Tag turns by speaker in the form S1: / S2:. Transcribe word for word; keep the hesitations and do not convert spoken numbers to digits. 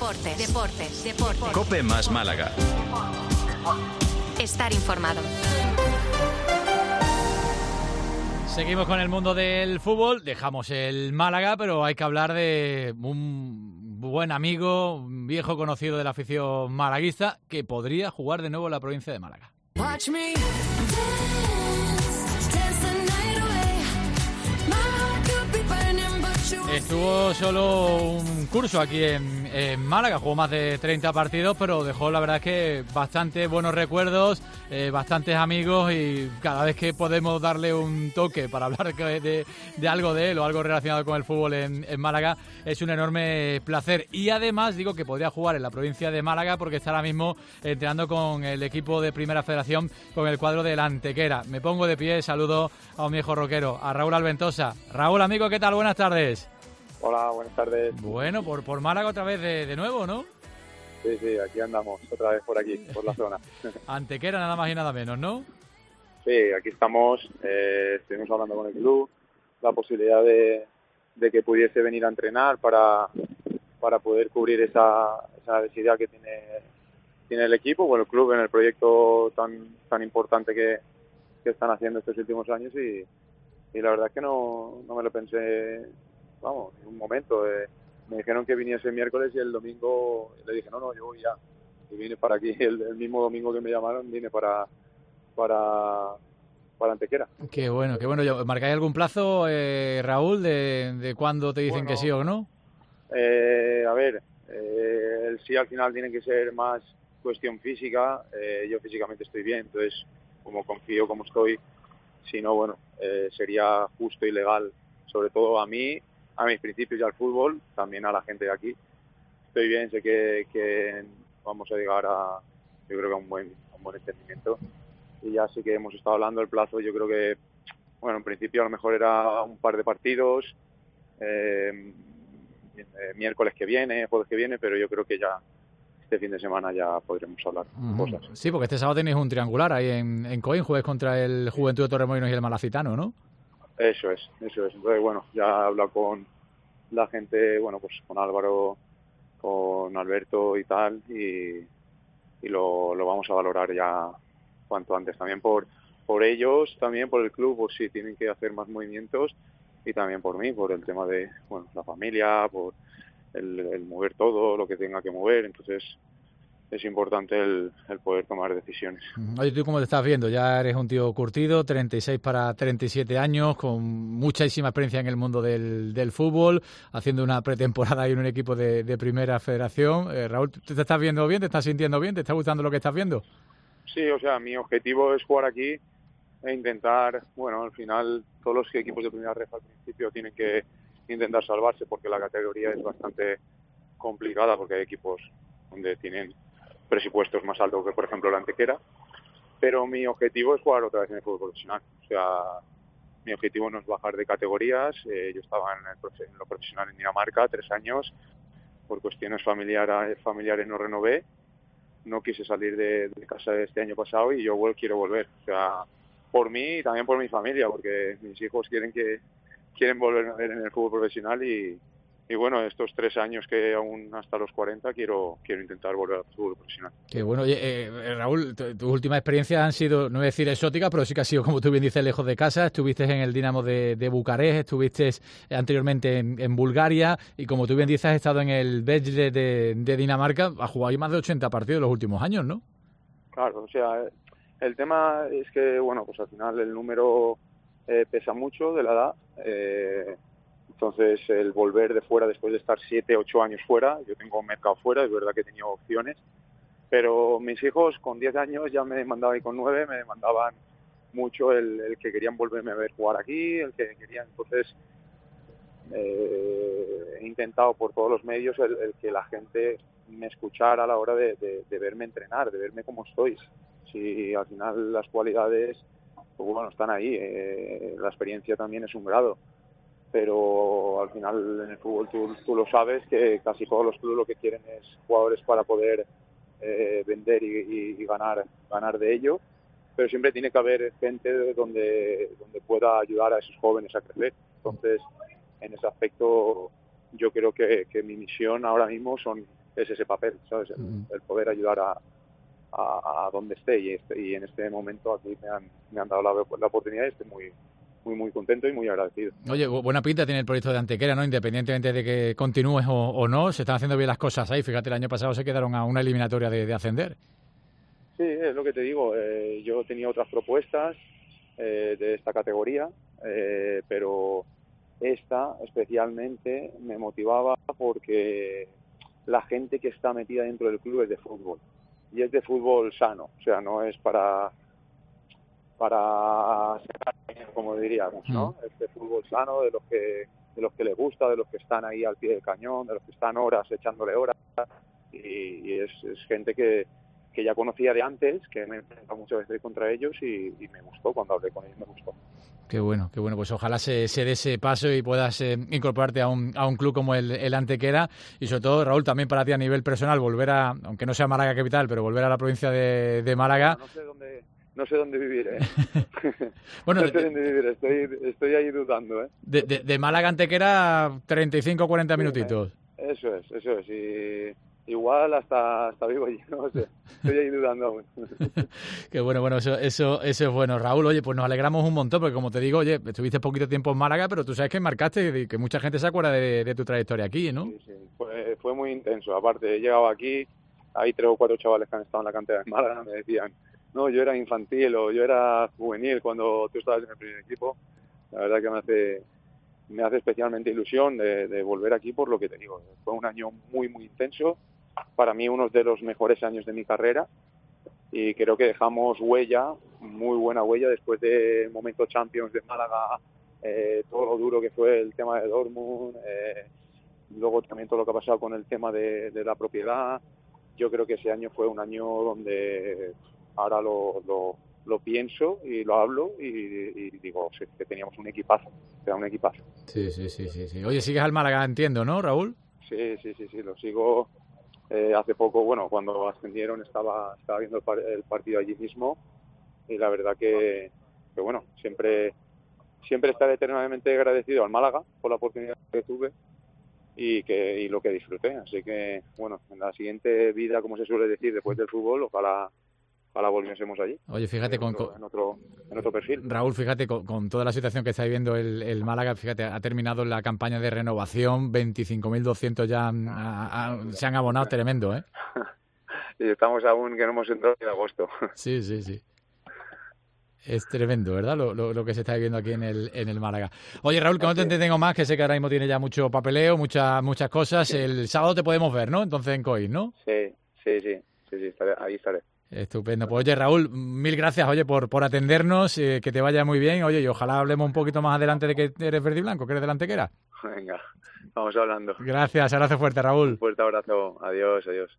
S1: Deportes, deportes, deportes.
S2: COPE más Málaga.
S1: Estar informado.
S3: Seguimos con el mundo del fútbol, dejamos el Málaga, pero hay que hablar de un buen amigo, un viejo conocido de la afición malaguista, que podría jugar de nuevo en la provincia de Málaga. Watch me. Estuvo solo un curso aquí en, en Málaga, jugó más de treinta partidos, pero dejó la verdad es que bastante buenos recuerdos, eh, bastantes amigos, y cada vez que podemos darle un toque para hablar de, de, de algo de él o algo relacionado con el fútbol en, en Málaga, es un enorme placer. Y además digo que podría jugar en la provincia de Málaga porque está ahora mismo entrenando con el equipo de Primera Federación, con el cuadro del Antequera. Me pongo de pie, saludo a un viejo rockero, a Raúl Alventosa. Raúl, amigo, ¿qué tal? Buenas tardes.
S4: Hola, buenas tardes.
S3: Bueno, por, por Málaga otra vez de, de nuevo, ¿no?
S4: Sí, sí, aquí andamos, otra vez por aquí, por la zona.
S3: Antequera, nada más y nada menos, ¿no?
S4: Sí, aquí estamos, eh, estuvimos hablando con el club, la posibilidad de, de que pudiese venir a entrenar para, para poder cubrir esa, esa necesidad que tiene, tiene el equipo, bueno, el club en el proyecto tan, tan importante que, que están haciendo estos últimos años, y, y la verdad es que no, no me lo pensé. Vamos, en un momento, eh, me dijeron que viniese el miércoles y el domingo le dije, no, no, yo voy ya. Y vine para aquí, el, el mismo domingo que me llamaron, vine para para, para Antequera.
S3: Qué bueno, qué bueno. ¿Marcáis algún plazo, eh, Raúl, de, de cuándo te dicen bueno, que sí o no?
S4: Eh, a ver, eh, el sí al final tiene que ser más cuestión física. Eh, yo físicamente estoy bien, entonces, como confío como estoy, si no, bueno, eh, sería justo y legal, sobre todo a mí, a mis principios y al fútbol, también a la gente de aquí. Estoy bien, sé que, que vamos a llegar a, yo creo que a un buen, a un buen entendimiento. Y ya sí que hemos estado hablando del plazo, yo creo que, bueno, en principio a lo mejor era un par de partidos, eh, miércoles que viene, jueves que viene, pero yo creo que ya este fin de semana ya podremos hablar uh-huh. cosas.
S3: Sí, porque este sábado tenéis un triangular ahí en, en Coín, jueves contra el Juventud de Torremolinos y el Malacitano, ¿no?
S4: Eso es, eso es. Entonces, bueno, ya he hablado con la gente, bueno, pues con Álvaro, con Alberto y tal, y, y lo, lo vamos a valorar ya cuanto antes. También por, por ellos, también por el club, por si tienen que hacer más movimientos, y también por mí, por el tema de, bueno, la familia, por el, el mover todo, lo que tenga que mover. Entonces, es importante el, el poder tomar decisiones.
S3: Oye, ¿tú cómo te estás viendo? Ya eres un tío curtido, treinta y seis para treinta y siete años, con muchísima experiencia en el mundo del, del fútbol, haciendo una pretemporada ahí en un equipo de, de Primera Federación. Eh, Raúl, ¿te estás viendo bien? ¿Te estás sintiendo bien? ¿Te está gustando lo que estás viendo?
S4: Sí, o sea, mi objetivo es jugar aquí e intentar, bueno, al final todos los equipos de Primera Ref al principio tienen que intentar salvarse porque la categoría es bastante complicada, porque hay equipos donde tienen presupuestos más altos que, por ejemplo, la Antequera, pero mi objetivo es jugar otra vez en el fútbol profesional. O sea, mi objetivo no es bajar de categorías. Eh, yo estaba en, el, en lo profesional en Dinamarca tres años, por cuestiones familiares, familiares no renové, no quise salir de, de casa este año pasado y yo quiero volver. O sea, por mí y también por mi familia, porque mis hijos quieren que quieren volver a ver en el fútbol profesional y Y bueno, estos tres años que aún hasta los cuarenta quiero quiero intentar volver al fútbol profesional.
S3: Qué bueno. Oye, eh, Raúl, tus tu últimas experiencias han sido, no voy a decir exóticas, pero sí que ha sido, como tú bien dices, lejos de casa. Estuviste en el Dinamo de, de Bucarest, estuviste anteriormente en, en Bulgaria y, como tú bien dices, has estado en el Vejle de, de Dinamarca. Has jugado ahí más de ochenta partidos en los últimos años, ¿no?
S4: Claro, o sea, el tema es que, bueno, pues al final el número eh, pesa mucho de la edad. Eh, Entonces, el volver de fuera después de estar siete, ocho años fuera, yo tengo un mercado fuera, es verdad que he tenido opciones, pero mis hijos con diez años ya me demandaban, y con nueve me demandaban mucho el, el que querían volverme a ver jugar aquí, el que querían. Entonces, eh, he intentado por todos los medios el, el que la gente me escuchara a la hora de, de, de verme entrenar, de verme cómo estoy. Si al final las cualidades, pues bueno, están ahí, eh, la experiencia también es un grado. Pero al final en el fútbol tú, tú lo sabes, que casi todos los clubes lo que quieren es jugadores para poder eh, vender y, y, y ganar ganar de ello, pero siempre tiene que haber gente donde donde pueda ayudar a esos jóvenes a crecer. Entonces, en ese aspecto yo creo que, que mi misión ahora mismo son es ese papel, ¿sabes? El,
S3: Mm.
S4: el poder ayudar a, a, a donde esté y, este, y en este momento aquí me han, me han dado la, la oportunidad y estoy muy, muy, muy contento y muy agradecido.
S3: Oye, bu- buena pinta tiene el proyecto de Antequera, ¿no? Independientemente de que continúes o, o no, se están haciendo bien las cosas ahí. Fíjate, el año pasado se quedaron a una eliminatoria de, de ascender.
S4: Sí, es lo que te digo. Eh, yo tenía otras propuestas eh, de esta categoría, eh, pero esta especialmente me motivaba porque la gente que está metida dentro del club es de fútbol. Y es de fútbol sano, o sea, no es para para como diríamos, ¿no? Es de fútbol sano, de los que de los que les gusta, de los que están ahí al pie del cañón, de los que están horas echándole horas, y, y es, es gente que, que ya conocía de antes, que me he enfrentado muchas veces contra ellos y, y me gustó, cuando hablé con ellos me gustó.
S3: Qué bueno, qué bueno. Pues ojalá se, se dé ese paso y puedas eh, incorporarte a un, a un club como el, el Antequera. Y sobre todo, Raúl, también para ti a nivel personal, volver a, aunque no sea Málaga capital, pero volver a la provincia de, de Málaga.
S4: No, no sé dónde, no sé dónde vivir, ¿eh?
S3: Bueno,
S4: no sé
S3: de,
S4: dónde vivir, estoy, estoy ahí dudando, ¿eh?
S3: De, de, de Málaga a Antequera, treinta y cinco o cuarenta minutitos.
S4: Eso es, eso es. Y igual hasta, hasta vivo allí, no sé. Estoy ahí dudando aún.
S3: Qué bueno, bueno, eso, eso, eso es bueno. Raúl, oye, pues nos alegramos un montón, porque como te digo, oye, estuviste poquito tiempo en Málaga, pero tú sabes que marcaste y que mucha gente se acuerda de, de tu trayectoria aquí, ¿no?
S4: Sí, sí. Fue, fue muy intenso. Aparte, he llegado aquí, hay tres o cuatro chavales que han estado en la cantera de Málaga, me decían, no, yo era infantil o yo era juvenil cuando tú estabas en el primer equipo. La verdad que me hace... me hace especialmente ilusión de, de volver aquí por lo que te digo. Fue un año muy, muy intenso. Para mí, uno de los mejores años de mi carrera. Y creo que dejamos huella, muy buena huella, después del momento Champions de Málaga, eh, todo lo duro que fue el tema de Dortmund, eh, luego también todo lo que ha pasado con el tema de, de la propiedad. Yo creo que ese año fue un año donde ahora lo... lo lo pienso y lo hablo y, y digo sí, que teníamos un equipazo, era un equipazo.
S3: Sí, sí, sí, sí, sí. Oye, sigues al Málaga, entiendo, ¿no, Raúl?
S4: Sí, sí, sí, sí, lo sigo. Eh, hace poco, bueno, cuando ascendieron estaba estaba viendo el, par el partido allí mismo y la verdad que, que bueno, siempre siempre estaré eternamente agradecido al Málaga por la oportunidad que tuve y que y lo que disfruté, así que bueno, en la siguiente vida, como se suele decir, después del fútbol, ojalá Ojalá volviésemos allí.
S3: Oye, fíjate,
S4: en otro,
S3: con,
S4: en otro, en otro perfil.
S3: Raúl, fíjate, con, con toda la situación que está viviendo el, el Málaga, fíjate, ha terminado la campaña de renovación, veinticinco mil doscientos ya han, a, a, se han abonado, tremendo, ¿eh?
S4: Y estamos aún que no hemos entrado en agosto.
S3: Sí, sí, sí. Es tremendo, ¿verdad? Lo, lo, lo que se está viviendo aquí en el, en el Málaga. Oye, Raúl, que no te entretengo más, que sé que ahora mismo tiene ya mucho papeleo, muchas muchas cosas. Sí. El sábado te podemos ver, ¿no? Entonces en Coín, ¿no?
S4: Sí, sí, sí, sí, sí estaré, ahí estaré.
S3: Estupendo. Pues oye, Raúl, mil gracias, oye, por, por atendernos, eh, que te vaya muy bien. Oye, y ojalá hablemos un poquito más adelante de que eres verde y blanco, que eres del Antequera.
S4: Venga, vamos hablando.
S3: Gracias, abrazo fuerte, Raúl.
S4: Un fuerte abrazo. Adiós, adiós.